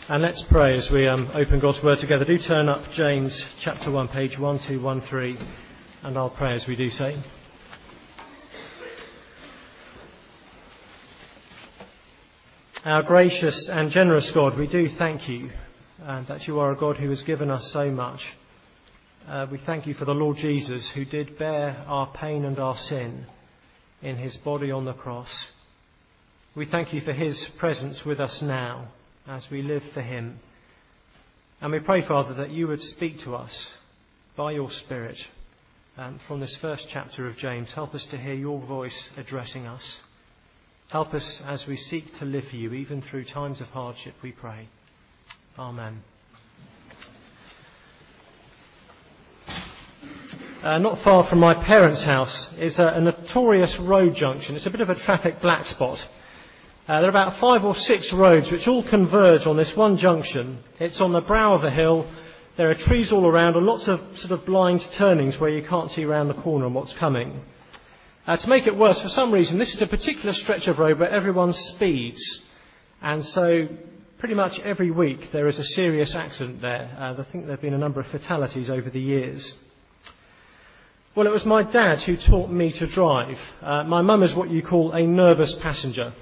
And let's pray as we open God's Word together. Do turn up James chapter 1, page 1213, and I'll pray as we do so. Our gracious and generous God, we do thank you that you are a God who has given us so much. We thank you for the Lord Jesus, who did bear our pain and our sin in his body on the cross. We thank you for his presence with us now as we live for him. And we pray, Father, that you would speak to us by your Spirit from this first chapter of James. Help us to hear your voice addressing us. Help us as we seek to live for you, even through times of hardship, we pray. Amen. Not far from my parents' house is a notorious road junction. It's a bit of a traffic black spot. There are about 5 or 6 roads which all converge on this one junction. It's on the brow of a hill. There are trees all around and lots of sort of blind turnings where you can't see around the corner and what's coming. To make it worse, for some reason, this is a particular stretch of road where everyone speeds. And so pretty much every week there is a serious accident there. I think there have been a number of fatalities over the years. Well, it was my dad who taught me to drive. My mum is what you call a nervous passenger.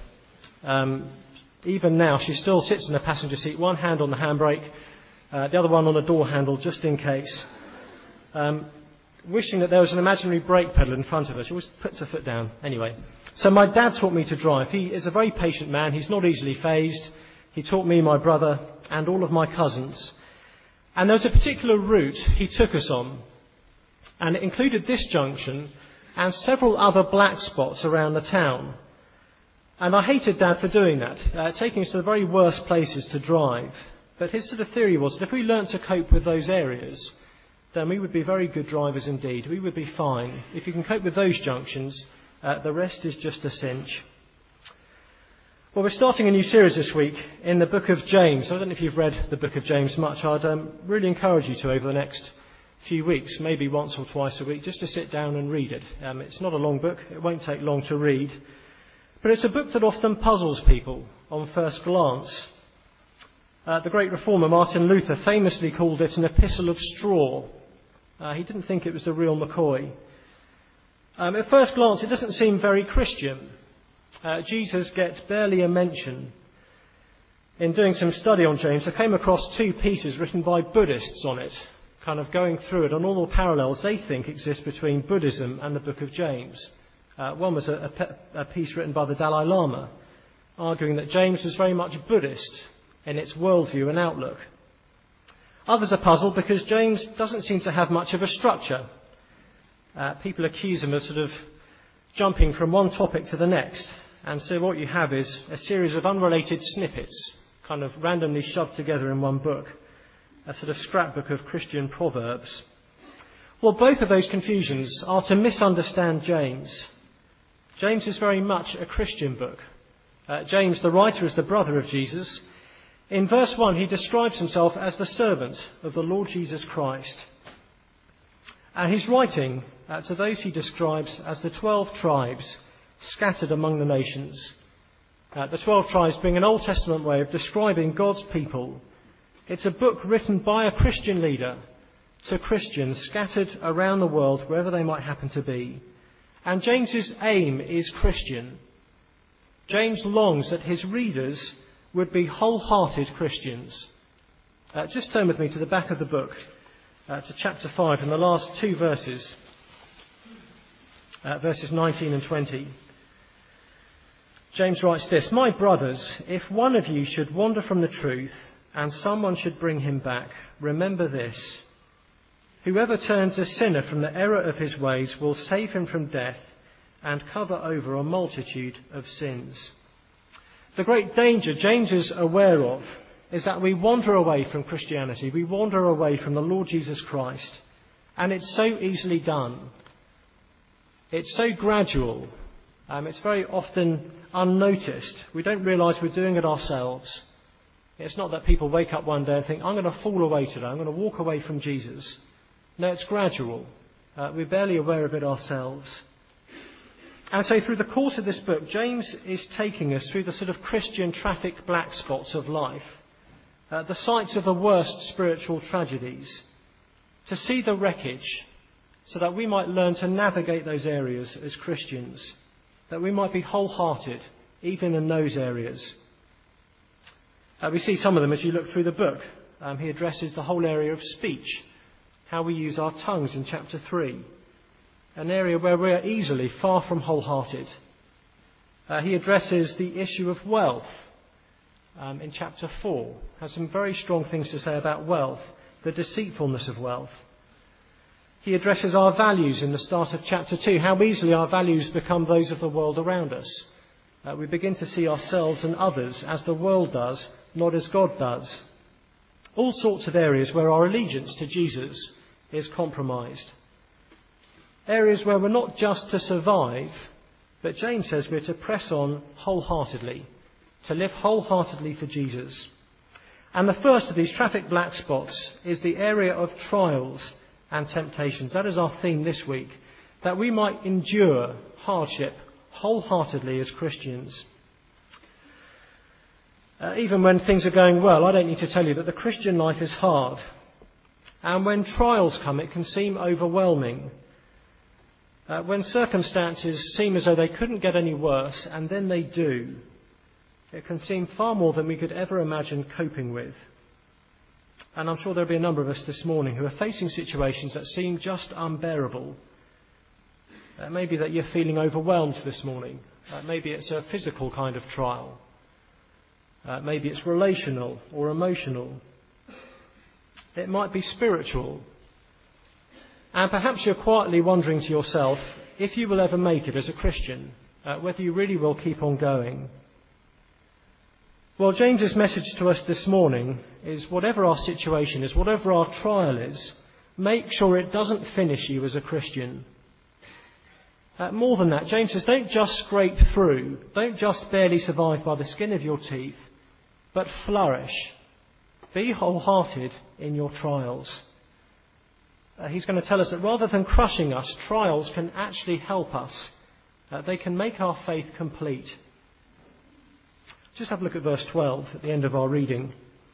Even now, she still sits in the passenger seat, one hand on the handbrake, the other one on the door handle, just in case. Wishing that there was an imaginary brake pedal in front of her. She always puts her foot down. Anyway, so my dad taught me to drive. He is a very patient man. He's not easily fazed. He taught me, my brother, and all of my cousins. And there was a particular route he took us on. And it included this junction and several other black spots around the town. And I hated Dad for doing that, taking us to the very worst places to drive. But his sort of theory was that if we learnt to cope with those areas, then we would be very good drivers indeed. We would be fine. If you can cope with those junctions, the rest is just a cinch. Well, we're starting a new series this week in the book of James. I don't know if you've read the book of James much. I'd really encourage you to over the next few weeks, maybe once or twice a week, just to sit down and read it. It's not a long book. It won't take long to read. But it's a book that often puzzles people on first glance. The great reformer Martin Luther famously called it an epistle of straw. He didn't think it was the real McCoy. At first glance, it doesn't seem very Christian. Jesus gets barely a mention. In doing some study on James, I came across 2 pieces written by Buddhists on it, kind of going through it on all the parallels they think exist between Buddhism and the book of James. One was a piece written by the Dalai Lama, arguing that James was very much Buddhist in its worldview and outlook. Others are puzzled because James doesn't seem to have much of a structure. People accuse him of sort of jumping from one topic to the next. And so what you have is a series of unrelated snippets, kind of randomly shoved together in one book. A sort of scrapbook of Christian proverbs. Well, both of those confusions are to misunderstand James. James is very much a Christian book. James, the writer, is the brother of Jesus. In verse 1, he describes himself as the servant of the Lord Jesus Christ. And he's writing to those he describes as the 12 tribes scattered among the nations. The 12 tribes being an Old Testament way of describing God's people. It's a book written by a Christian leader to Christians scattered around the world, wherever they might happen to be. And James's aim is Christian. James longs that his readers would be wholehearted Christians. Just turn with me to the back of the book, to chapter 5, and the last 2 verses, verses 19 and 20. James writes this: "My brothers, if one of you should wander from the truth, and someone should bring him back, remember this. Whoever turns a sinner from the error of his ways will save him from death and cover over a multitude of sins." The great danger James is aware of is that we wander away from Christianity. We wander away from the Lord Jesus Christ. And it's so easily done. It's so gradual. It's very often unnoticed. We don't realise we're doing it ourselves. It's not that people wake up one day and think, I'm going to fall away today, I'm going to walk away from Jesus. No, it's gradual. We're barely aware of it ourselves. And so through the course of this book, James is taking us through the sort of Christian traffic black spots of life. the sites of the worst spiritual tragedies, to see the wreckage so that we might learn to navigate those areas as Christians, that we might be wholehearted even in those areas. We see some of them as you look through the book. He addresses the whole area of speech, how we use our tongues in chapter 3, an area where we are easily far from wholehearted. He addresses the issue of wealth in chapter 4, has some very strong things to say about wealth, the deceitfulness of wealth. He addresses our values in the start of chapter 2, how easily our values become those of the world around us. We begin to see ourselves and others as the world does, not as God does. All sorts of areas where our allegiance to Jesus is compromised. Areas where we're not just to survive, but James says we're to press on wholeheartedly, to live wholeheartedly for Jesus. And the first of these traffic black spots is the area of trials and temptations. That is our theme this week, that we might endure hardship wholeheartedly as Christians. Even when things are going well, I don't need to tell you that the Christian life is hard. And when trials come, it can seem overwhelming. When circumstances seem as though they couldn't get any worse, and then they do, it can seem far more than we could ever imagine coping with. And I'm sure there'll be a number of us this morning who are facing situations that seem just unbearable. Maybe that you're feeling overwhelmed this morning. Maybe it's a physical kind of trial. Maybe it's relational or emotional. It might be spiritual. And perhaps you're quietly wondering to yourself if you will ever make it as a Christian, whether you really will keep on going. Well, James's message to us this morning is whatever our situation is, whatever our trial is, make sure it doesn't finish you as a Christian. More than that, James says, don't just scrape through, don't just barely survive by the skin of your teeth, but flourish. Be wholehearted in your trials. He's going to tell us that rather than crushing us, trials can actually help us. They can make our faith complete. Just have a look at verse 12 at the end of our reading.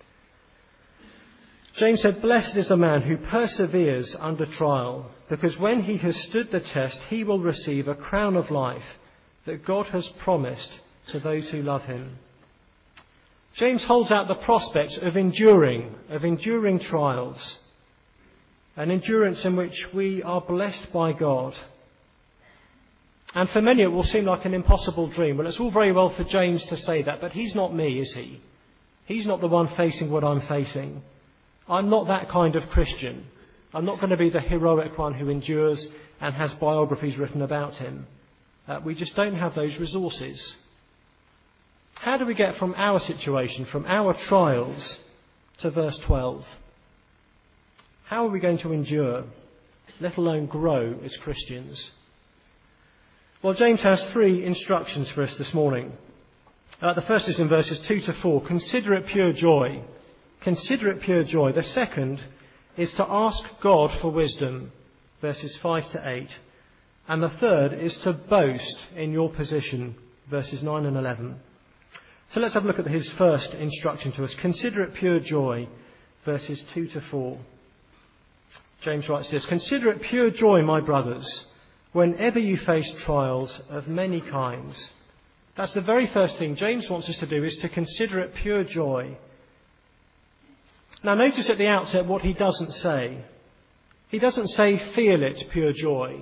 James said, "Blessed is the man who perseveres under trial, because when he has stood the test, he will receive a crown of life that God has promised to those who love him." James holds out the prospect of enduring trials, an endurance in which we are blessed by God. And for many it will seem like an impossible dream. Well, it's all very well for James to say that, but he's not me, is he? He's not the one facing what I'm facing. I'm not that kind of Christian. I'm not going to be the heroic one who endures and has biographies written about him. We just don't have those resources. How do we get from our situation, from our trials, to verse 12? How are we going to endure, let alone grow as Christians? Well, James has 3 instructions for us this morning. The first is in verses 2 to 4. Consider it pure joy. Consider it pure joy. The second is to ask God for wisdom, verses 5 to 8. And the third is to boast in your position, verses 9 and 11. So let's have a look at his first instruction to us. Consider it pure joy, verses 2 to 4. James writes this: "Consider it pure joy, my brothers, whenever you face trials of many kinds." That's the very first thing James wants us to do, is to consider it pure joy. Now notice at the outset what he doesn't say. He doesn't say feel it pure joy.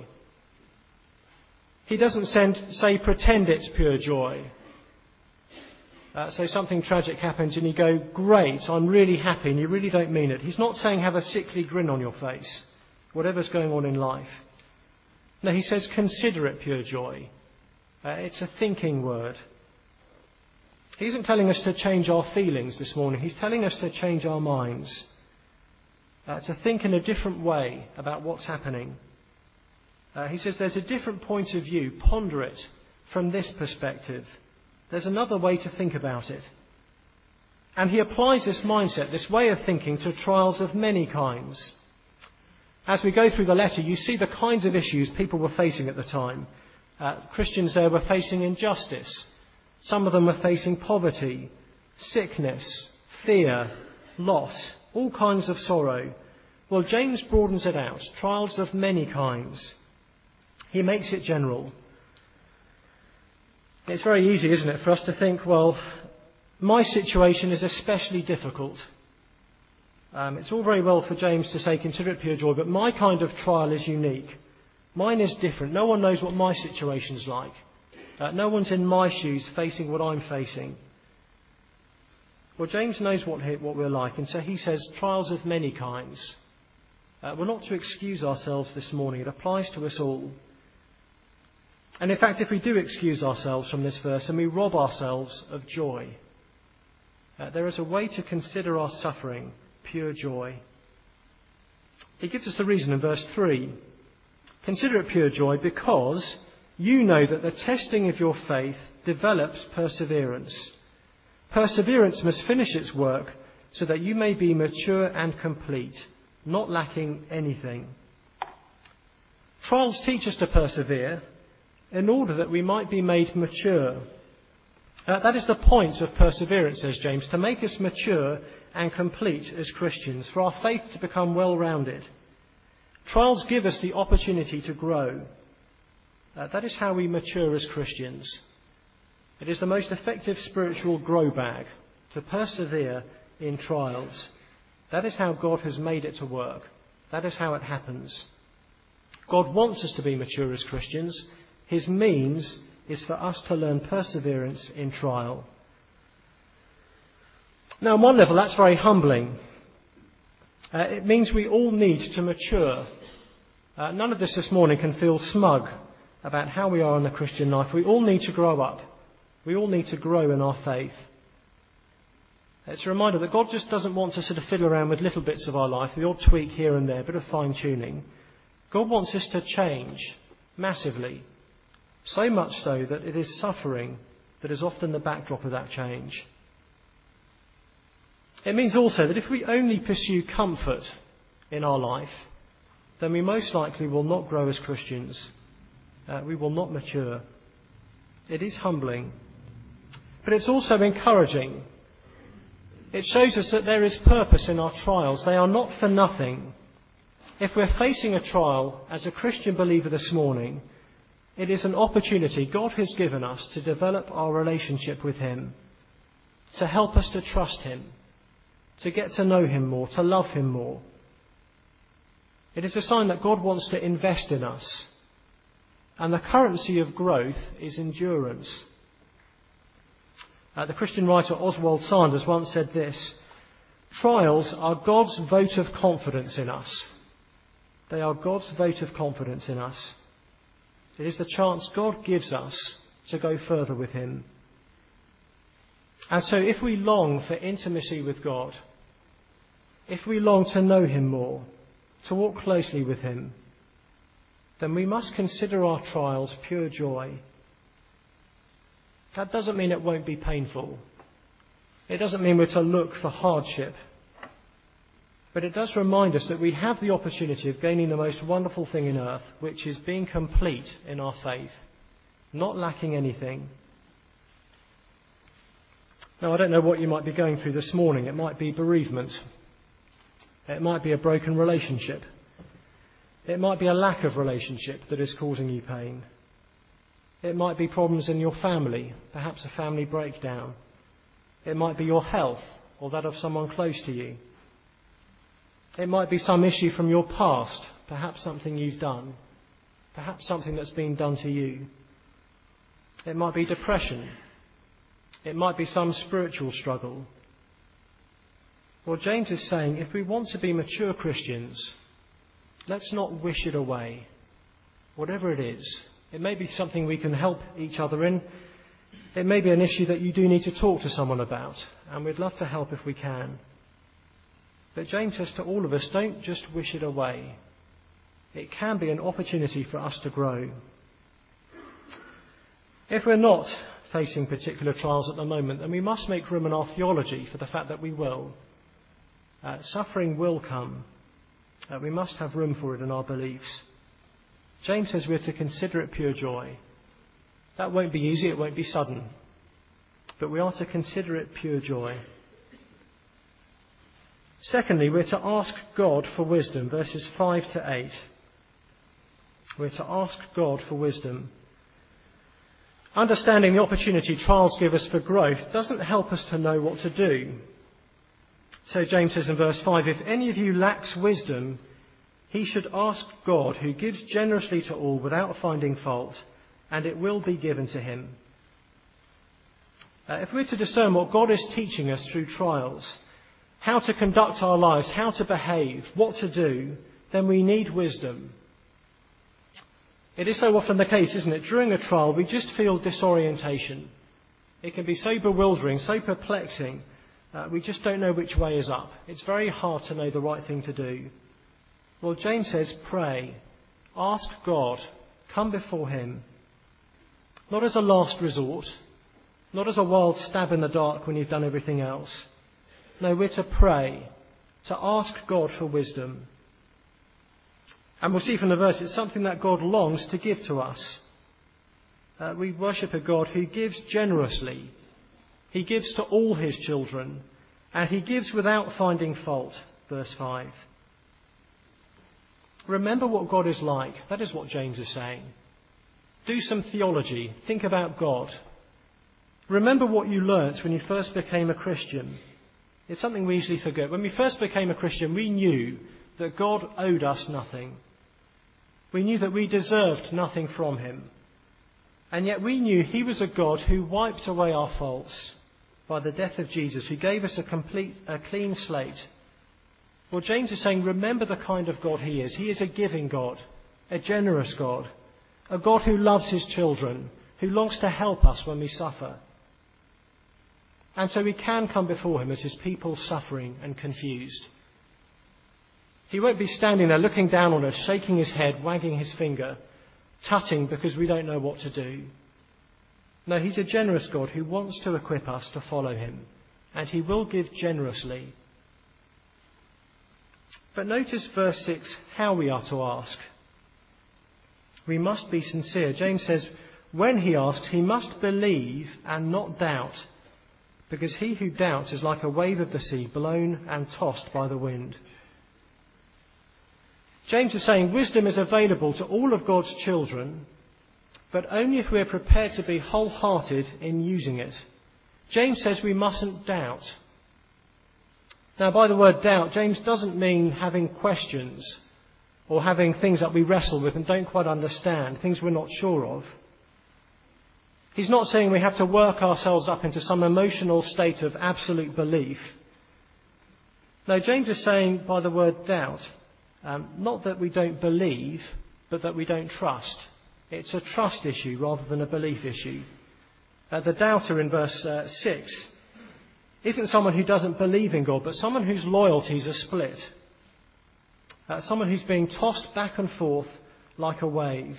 He doesn't say pretend it's pure joy. So something tragic happens and you go, great, I'm really happy, and you really don't mean it. He's not saying have a sickly grin on your face, whatever's going on in life. No, he says consider it pure joy. It's a thinking word. He isn't telling us to change our feelings this morning. He's telling us to change our minds, to think in a different way about what's happening. He says there's a different point of view. Ponder it from this perspective. There's another way to think about it. And he applies this mindset, this way of thinking, to trials of many kinds. As we go through the letter, you see the kinds of issues people were facing at the time. Christians there were facing injustice. Some of them were facing poverty, sickness, fear, loss, all kinds of sorrow. Well, James broadens it out. Trials of many kinds. He makes it general. It's very easy, isn't it, for us to think, well, my situation is especially difficult. It's all very well for James to say, consider it pure joy, but my kind of trial is unique. Mine is different. No one knows what my situation's like. No one's in my shoes facing what I'm facing. Well, James knows what we're like, and so he says trials of many kinds. We're not to excuse ourselves this morning. It applies to us all. And in fact, if we do excuse ourselves from this verse and we rob ourselves of joy, there is a way to consider our suffering pure joy. He gives us the reason in verse 3. Consider it pure joy because you know that the testing of your faith develops perseverance. Perseverance must finish its work so that you may be mature and complete, not lacking anything. Trials teach us to persevere in order that we might be made mature. That is the point of perseverance, says James, to make us mature and complete as Christians, for our faith to become well-rounded. Trials give us the opportunity to grow. That is how we mature as Christians. It is the most effective spiritual grow bag, to persevere in trials. That is how God has made it to work. That is how it happens. God wants us to be mature as Christians. His means is for us to learn perseverance in trial. Now, on one level, that's very humbling. It means we all need to mature. None of us this morning can feel smug about how we are in the Christian life. We all need to grow up. We all need to grow in our faith. It's a reminder that God just doesn't want to sort of fiddle around with little bits of our life, the odd tweak here and there, a bit of fine-tuning. God wants us to change massively, so much so that it is suffering that is often the backdrop of that change. It means also that if we only pursue comfort in our life, then we most likely will not grow as Christians. We will not mature. It is humbling. But it's also encouraging. It shows us that there is purpose in our trials. They are not for nothing. If we're facing a trial as a Christian believer this morning, it is an opportunity God has given us to develop our relationship with Him, to help us to trust Him, to get to know Him more, to love Him more. It is a sign that God wants to invest in us. And the currency of growth is endurance. The Christian writer Oswald Sanders once said this: trials are God's vote of confidence in us. They are God's vote of confidence in us. It is the chance God gives us to go further with Him. And so if we long for intimacy with God, if we long to know Him more, to walk closely with Him, then we must consider our trials pure joy. That doesn't mean it won't be painful. It doesn't mean we're to look for hardship. But it does remind us that we have the opportunity of gaining the most wonderful thing in earth, which is being complete in our faith, not lacking anything. Now, I don't know what you might be going through this morning. It might be bereavement. It might be a broken relationship. It might be a lack of relationship that is causing you pain. It might be problems in your family, perhaps a family breakdown. It might be your health or that of someone close to you. It might be some issue from your past, perhaps something you've done, perhaps something that's been done to you. It might be depression. It might be some spiritual struggle. Well, James is saying if we want to be mature Christians, let's not wish it away, whatever it is. It may be something we can help each other in. It may be an issue that you do need to talk to someone about, and we'd love to help if we can. But James says to all of us, don't just wish it away. It can be an opportunity for us to grow. If we're not facing particular trials at the moment, then we must make room in our theology for the fact that we will. Suffering will come. We must have room for it in our beliefs. James says we're to consider it pure joy. That won't be easy, it won't be sudden. But we are to consider it pure joy. Secondly, we're to ask God for wisdom, verses 5 to 8. We're to ask God for wisdom. Understanding the opportunity trials give us for growth doesn't help us to know what to do. So James says in verse 5, if any of you lacks wisdom, he should ask God, who gives generously to all without finding fault, and it will be given to him. If we're to discern what God is teaching us through trials, how to conduct our lives, how to behave, what to do, then we need wisdom. It is so often the case, isn't it? During a trial, we just feel disorientation. It can be so bewildering, so perplexing. We just don't know which way is up. It's very hard to know the right thing to do. Well, James says, pray, ask God, come before him. Not as a last resort, not as a wild stab in the dark when you've done everything else. No, we're to pray, to ask God for wisdom. And we'll see from the verse, it's something that God longs to give to us. We worship a God who gives generously. He gives to all his children, and he gives without finding fault, verse 5. Remember what God is like. That is what James is saying. Do some theology. Think about God. Remember what you learnt when you first became a Christian. It's something we easily forget. When we first became a Christian, we knew that God owed us nothing. We knew that we deserved nothing from him. And yet we knew he was a God who wiped away our faults by the death of Jesus, who gave us a clean slate. Well, James is saying, remember the kind of God he is. He is a giving God, a generous God, a God who loves his children, who longs to help us when we suffer. And so we can come before him as his people suffering and confused. He won't be standing there looking down on us, shaking his head, wagging his finger, tutting because we don't know what to do. No, he's a generous God who wants to equip us to follow him, and he will give generously. But notice verse 6, how we are to ask. We must be sincere. James says, when he asks, he must believe and not doubt, because he who doubts is like a wave of the sea, blown and tossed by the wind. James is saying wisdom is available to all of God's children, but only if we're prepared to be wholehearted in using it. James says we mustn't doubt. Now, by the word doubt, James doesn't mean having questions or having things that we wrestle with and don't quite understand, things we're not sure of. He's not saying we have to work ourselves up into some emotional state of absolute belief. No, James is saying by the word doubt, not that we don't believe, but that we don't trust. It's a trust issue rather than a belief issue. The doubter in verse 6 isn't someone who doesn't believe in God, but someone whose loyalties are split. Someone who's being tossed back and forth like a wave.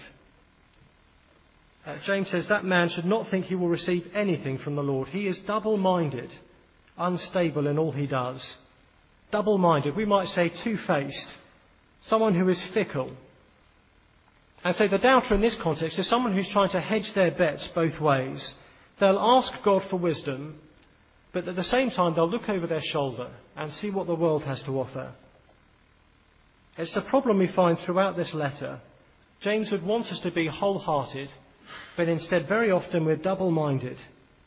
James says that man should not think he will receive anything from the Lord. He is double-minded, unstable in all he does. Double-minded, we might say two-faced. Someone who is fickle. And so the doubter in this context is someone who's trying to hedge their bets both ways. They'll ask God for wisdom, but at the same time they'll look over their shoulder and see what the world has to offer. It's the problem we find throughout this letter. James would want us to be wholehearted, but instead very often we're double-minded.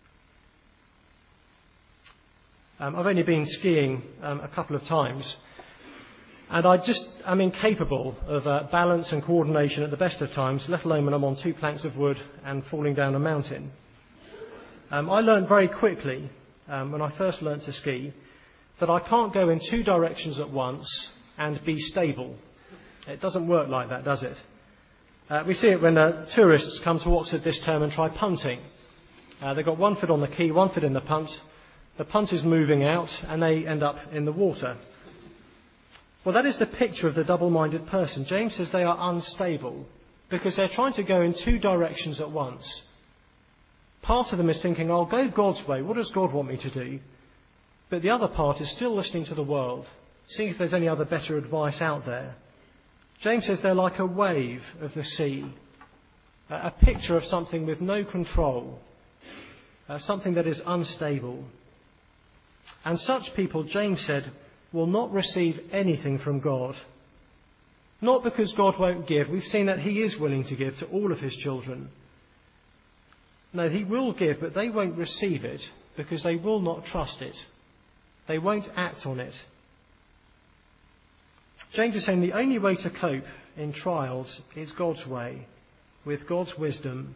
I've only been skiing a couple of times, and I'm incapable of balance and coordination at the best of times, let alone when I'm on two planks of wood and falling down a mountain. I learned very quickly, when I first learnt to ski, that I can't go in two directions at once and be stable. It doesn't work like that, does it? We see it when tourists come to Oxford this term and try punting. They've got one foot on the quay, one foot in the punt. The punt is moving out and they end up in the water. Well, that is the picture of the double-minded person. James says they are unstable because they're trying to go in two directions at once. Part of them is thinking, I'll go God's way. What does God want me to do? But the other part is still listening to the world, seeing if there's any other better advice out there. James says they're like a wave of the sea, a picture of something with no control, something that is unstable. And such people, James said, will not receive anything from God. Not because God won't give. We've seen that he is willing to give to all of his children. No, he will give, but they won't receive it because they will not trust it. They won't act on it. James is saying the only way to cope in trials is God's way, with God's wisdom.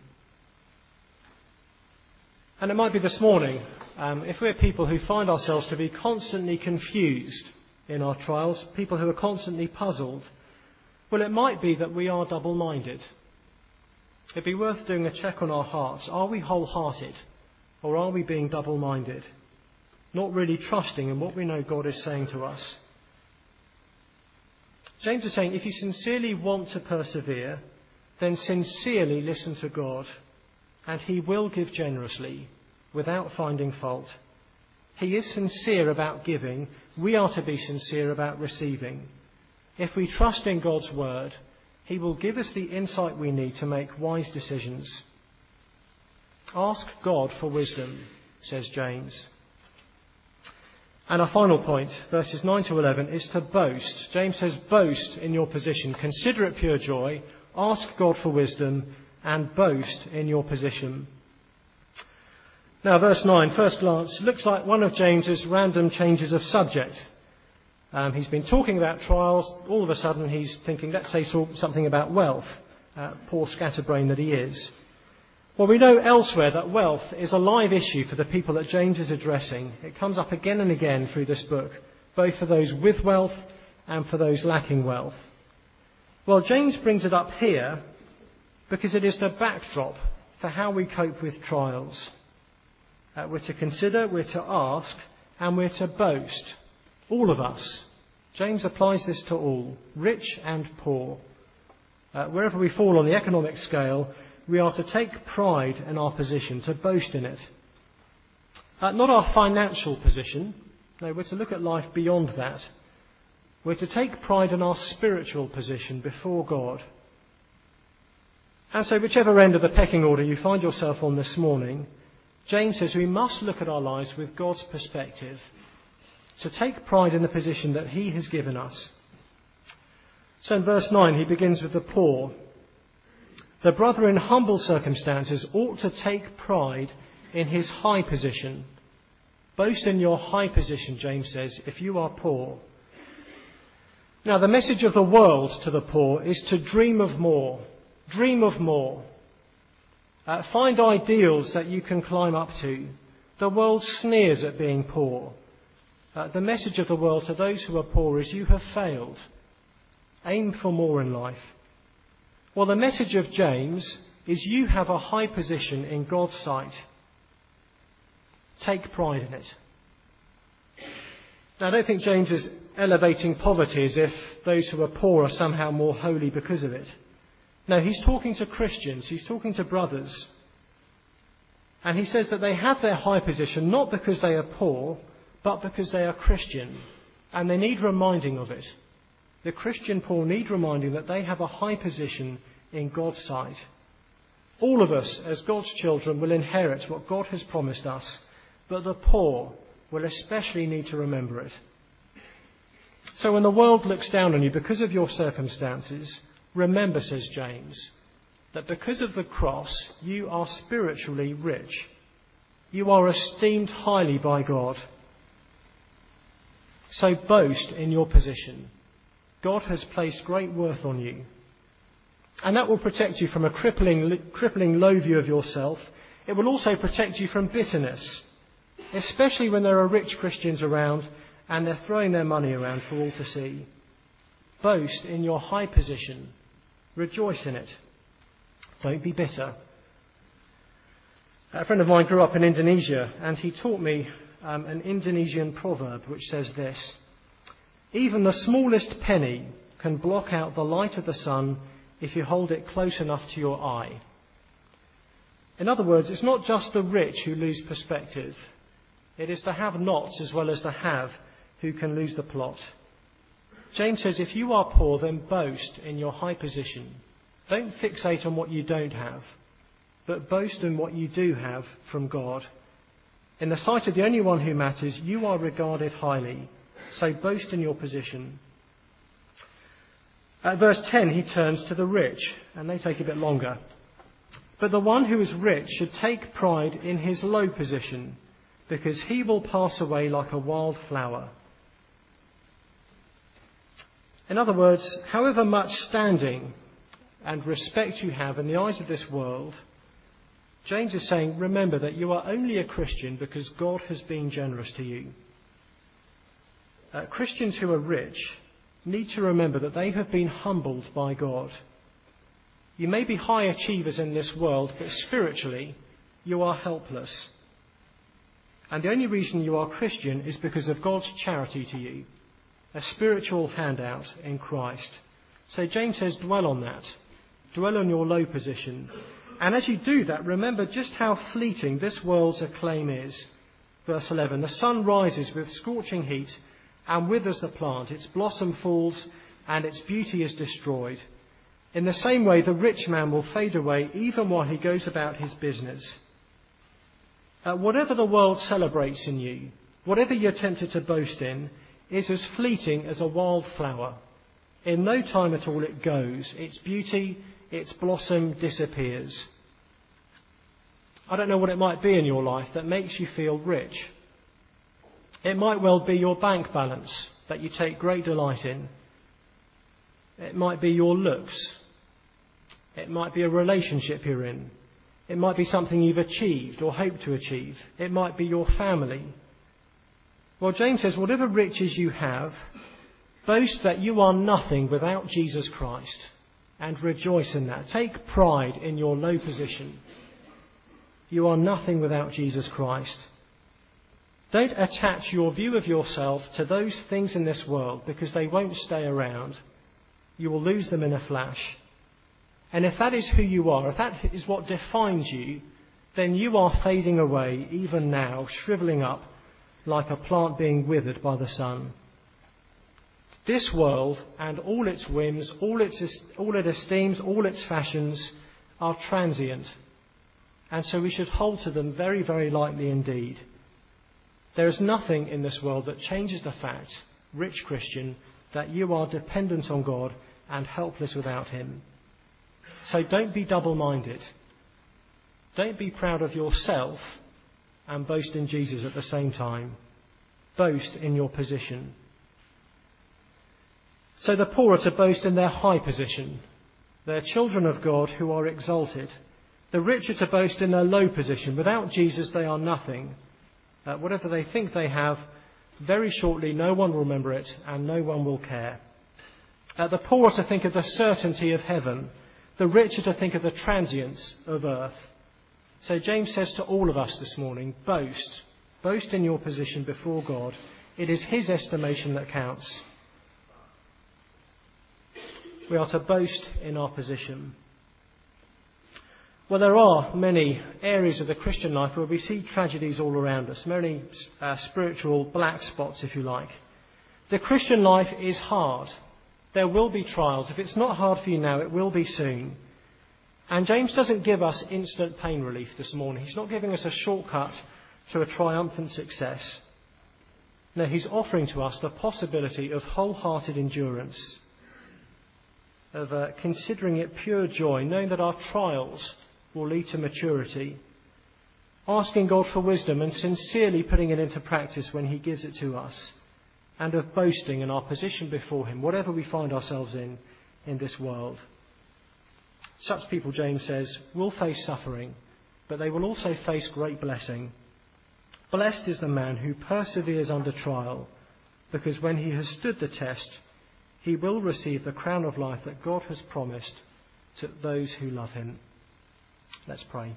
And it might be this morning, if we're people who find ourselves to be constantly confused in our trials, people who are constantly puzzled, well, it might be that we are double-minded. It'd be worth doing a check on our hearts. Are we wholehearted, or are we being double-minded? Not really trusting in what we know God is saying to us. James is saying if you sincerely want to persevere, then sincerely listen to God, and he will give generously, without finding fault. He is sincere about giving. We are to be sincere about receiving. If we trust in God's word, he will give us the insight we need to make wise decisions. Ask God for wisdom, says James. And our final point, verses 9 to 11, is to boast. James says, boast in your position. Consider it pure joy. Ask God for wisdom and boast in your position. Now, verse 9, first glance, looks like one of James's random changes of subject. He's been talking about trials. All of a sudden, he's thinking, let's say something about wealth. Poor scatterbrain that he is. Well, we know elsewhere that wealth is a live issue for the people that James is addressing. It comes up again and again through this book, both for those with wealth and for those lacking wealth. Well, James brings it up here because it is the backdrop for how we cope with trials. We're to consider, we're to ask, and we're to boast. All of us. James applies this to all, rich and poor. Wherever we fall on the economic scale, we are to take pride in our position, to boast in it. Not our financial position. No, we're to look at life beyond that. We're to take pride in our spiritual position before God. And so whichever end of the pecking order you find yourself on this morning, James says we must look at our lives with God's perspective, to take pride in the position that he has given us. So in verse 9 he begins with the poor. The brother in humble circumstances ought to take pride in his high position. Boast in your high position, James says, if you are poor. Now the message of the world to the poor is to dream of more. Dream of more. Find ideals that you can climb up to. The world sneers at being poor. The message of the world to those who are poor is you have failed. Aim for more in life. Well, the message of James is you have a high position in God's sight. Take pride in it. Now, I don't think James is elevating poverty as if those who are poor are somehow more holy because of it. No, he's talking to Christians. He's talking to brothers. And he says that they have their high position not because they are poor, but because they are Christian. And they need reminding of it. The Christian poor need reminding that they have a high position in God's sight. All of us, as God's children, will inherit what God has promised us, but the poor will especially need to remember it. So when the world looks down on you because of your circumstances, remember, says James, that because of the cross, you are spiritually rich. You are esteemed highly by God. So boast in your position. God has placed great worth on you. And that will protect you from a crippling low view of yourself. It will also protect you from bitterness, especially when there are rich Christians around and they're throwing their money around for all to see. Boast in your high position. Rejoice in it. Don't be bitter. A friend of mine grew up in Indonesia, and he taught me an Indonesian proverb which says this: even the smallest penny can block out the light of the sun if you hold it close enough to your eye. In other words, it's not just the rich who lose perspective. It is the have-nots as well as the have who can lose the plot. James says if you are poor, then boast in your high position. Don't fixate on what you don't have, but boast in what you do have from God. In the sight of the only one who matters, you are regarded highly. So boast in your position. At verse 10, he turns to the rich, and they take a bit longer. But the one who is rich should take pride in his low position, because he will pass away like a wild flower. In other words, however much standing and respect you have in the eyes of this world, James is saying, remember that you are only a Christian because God has been generous to you. Christians who are rich need to remember that they have been humbled by God. You may be high achievers in this world, but spiritually you are helpless. And the only reason you are Christian is because of God's charity to you, a spiritual handout in Christ. So James says, dwell on that. Dwell on your low position. And as you do that, remember just how fleeting this world's acclaim is. Verse 11, the sun rises with scorching heat and withers the plant. Its blossom falls and its beauty is destroyed. In the same way, the rich man will fade away even while he goes about his business. Whatever the world celebrates in you, whatever you're tempted to boast in, is as fleeting as a wild flower. In no time at all it goes. Its beauty, its blossom disappears. I don't know what it might be in your life that makes you feel rich. It might well be your bank balance that you take great delight in. It might be your looks. It might be a relationship you're in. It might be something you've achieved or hope to achieve. It might be your family. Well, James says, whatever riches you have, boast that you are nothing without Jesus Christ, and rejoice in that. Take pride in your low position. You are nothing without Jesus Christ. Don't attach your view of yourself to those things in this world, because they won't stay around. You will lose them in a flash. And if that is who you are, if that is what defines you, then you are fading away even now, shriveling up like a plant being withered by the sun. This world and all its whims, all it esteems, all its fashions are transient. And so we should hold to them very, very lightly indeed. There is nothing in this world that changes the fact, rich Christian, that you are dependent on God and helpless without Him. So don't be double-minded. Don't be proud of yourself and boast in Jesus at the same time. Boast in your position. So the poor are to boast in their high position. They're children of God who are exalted. The rich are to boast in their low position. Without Jesus, they are nothing. Whatever they think they have, very shortly no one will remember it and no one will care. The poor are to think of the certainty of heaven. The rich are to think of the transience of earth. So James says to all of us this morning, boast. Boast in your position before God. It is His estimation that counts. We are to boast in our position. Well, there are many areas of the Christian life where we see tragedies all around us, many spiritual black spots, if you like. The Christian life is hard. There will be trials. If it's not hard for you now, it will be soon. And James doesn't give us instant pain relief this morning. He's not giving us a shortcut to a triumphant success. No, he's offering to us the possibility of wholehearted endurance, of considering it pure joy, knowing that our trials will lead to maturity, asking God for wisdom and sincerely putting it into practice when He gives it to us, and of boasting in our position before Him, whatever we find ourselves in this world. Such people, James says, will face suffering, but they will also face great blessing. Blessed is the man who perseveres under trial, because when he has stood the test, he will receive the crown of life that God has promised to those who love Him. Let's pray.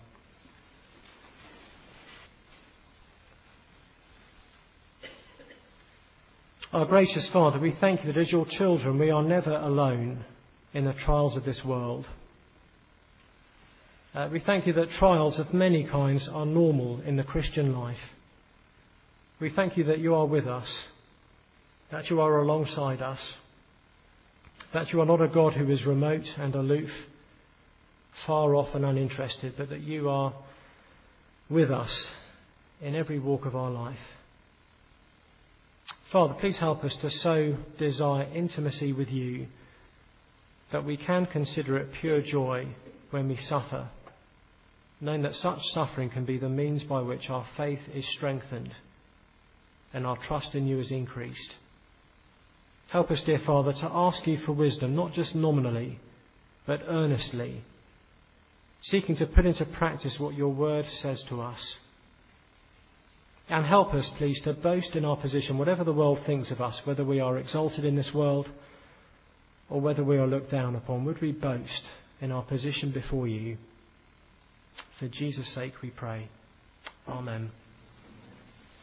Our gracious Father, we thank You that as Your children we are never alone in the trials of this world. We thank You that trials of many kinds are normal in the Christian life. We thank You that You are with us, that You are alongside us, that You are not a God who is remote and aloof, far off and uninterested, but that You are with us in every walk of our life. Father, please help us to so desire intimacy with you that we can consider it pure joy when we suffer, knowing that such suffering can be the means by which our faith is strengthened and our trust in you is increased. Help us, dear Father, to ask you for wisdom, not just nominally, but earnestly, seeking to put into practice what your word says to us. And help us, please, to boast in our position, whatever the world thinks of us, whether we are exalted in this world or whether we are looked down upon. Would we boast in our position before you? For Jesus' sake we pray. Amen.